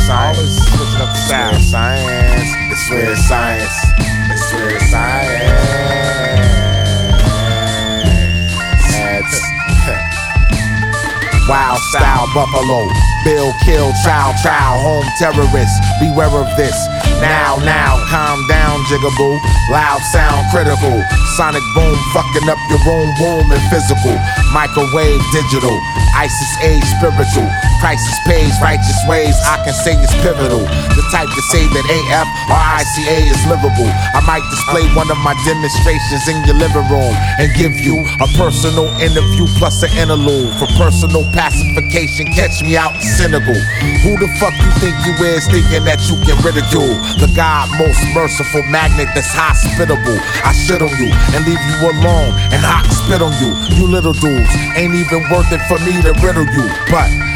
science. Always switching up the style. Science. It's weird science. It's weird science. Wild style buffalo, Bill kill, child, home terrorists. Beware of this. Now, calm down, jigaboo. Loud sound critical. Sonic boom, fucking up your own womb and physical. Microwave digital. ISIS age spiritual. Crisis pays, righteous ways. I can say it's pivotal. The type to say that AF or ICA is livable. I might display one of my demonstrations in your living room and give you a personal interview plus an interlude for personal pacification. Catch me out in Senegal. Who the fuck you think you is, thinking that you can ridicule the God most merciful magnet that's hospitable? I shit on you and leave you alone and hot spit on you. You little dudes ain't even worth it for me to riddle you, but